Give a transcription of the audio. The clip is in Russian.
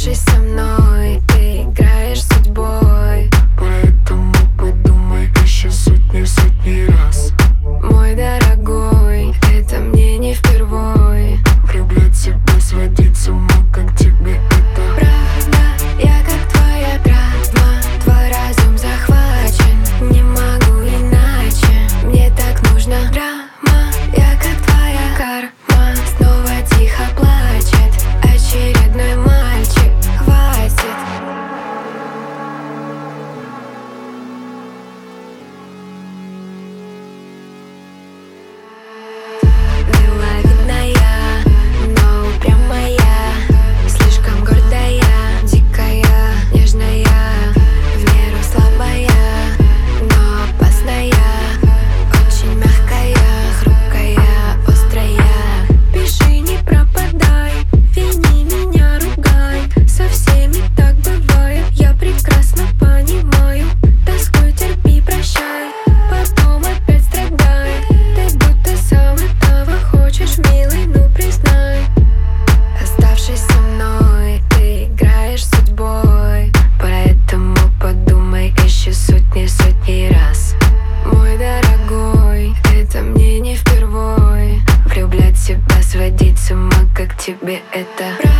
Оставшись со мной, ты играешь с судьбой. Поэтому подумай еще сотни раз. Мой дорогой, это мне не впервой. Влюблять себя, сводить с ума, как тебе это? Правда, я как твоя драма, твой разум захвачен. Не могу иначе, мне так нужна драма. Я как твоя карма, снова тихо плачет очередной мальчик, хватит. Миловидная, но упрямая, слишком гордая, дикая, нежная, в меру слабая, но опасная, очень мягкая, хрупкая, острая. Пиши, не пропадай, вини меня, ругай. Со всеми так бывает, я прекрасно понимаю. Тоскуй, терпи, прощай, потом опять страдай. Ты будто сам этого хочешь, милый, ну признай. Оставшись со мной, ты играешь с судьбой. Поэтому подумай еще сотни раз. Мой дорогой, это мне не впервой. Влюблять себя, сводить с ума, как тебе это?